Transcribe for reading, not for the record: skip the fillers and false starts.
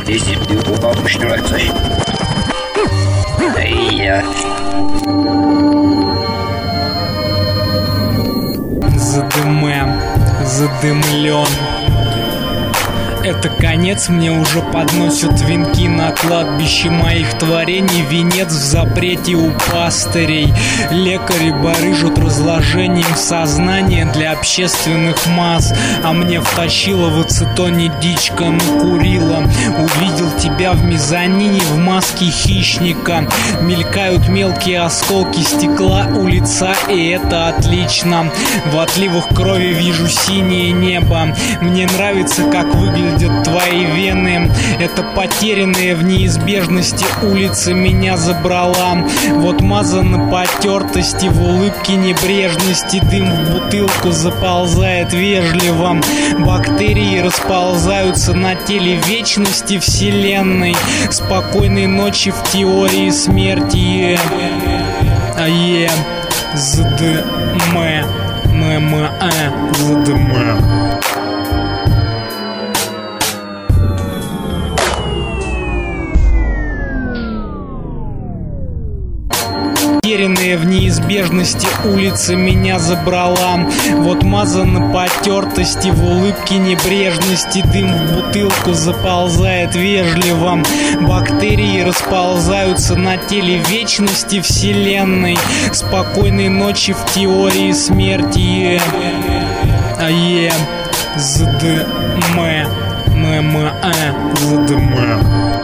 здесь ты побабушнюраться. Я. Задымлен. Это конец, мне уже подносят венки на кладбище моих творений. Венец в запрете у пастырей. Лекари барыжат разложением сознания для общественных масс. А мне втащила в ацетоне дичка, накурила. Увидел тебя в мезонине в маске хищника. Мелькают мелкие осколки стекла у лица, и это отлично. В отливах крови вижу синее небо. Мне нравится, как выглядит твои вены. Это потерянные в неизбежности улица меня забрала. Вот мазано потертости, в улыбке небрежности. Дым в бутылку заползает вежливо. Бактерии расползаются на теле вечности вселенной. Спокойной ночи в теории смерти. Задыме. Задыме. Потерянные в неизбежности улица меня забрала. Вот мазано потертости, в улыбке небрежности. Дым в бутылку заползает вежливо. Бактерии расползаются на теле вечности вселенной. Спокойной ночи в теории смерти. Задыме. Задыме.